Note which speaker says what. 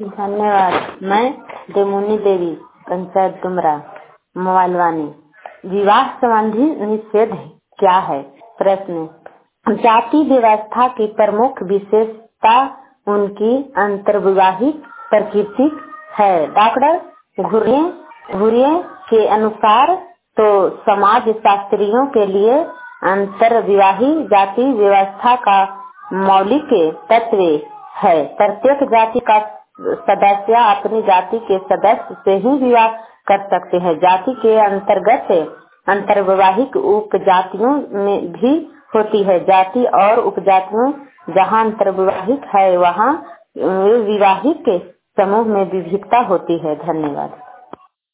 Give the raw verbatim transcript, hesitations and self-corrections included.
Speaker 1: धन्यवाद। मैं देमुनी देवी, पंचायत डुमरा, मोबाइल वाणी। विवाह संबंधी निषेध क्या है? प्रश्न। जाति व्यवस्था की प्रमुख विशेषता उनकी अंतर्विवाहिक प्रकृति है। डॉक्टर घुरिये के अनुसार तो समाज शास्त्रियों के लिए अंतर्विवाही जाति व्यवस्था का मौलिक तत्व है। प्रत्येक जाति का सदस्य अपनी जाति के सदस्य से ही विवाह कर सकते हैं। जाति के अंतर्गत अंतर्विवाहिक उपजातियों में भी होती है। जाति और उपजातियों जहाँ अंतर्विवाहिक है वहाँ विवाहिक समूह में विविधता होती है। धन्यवाद।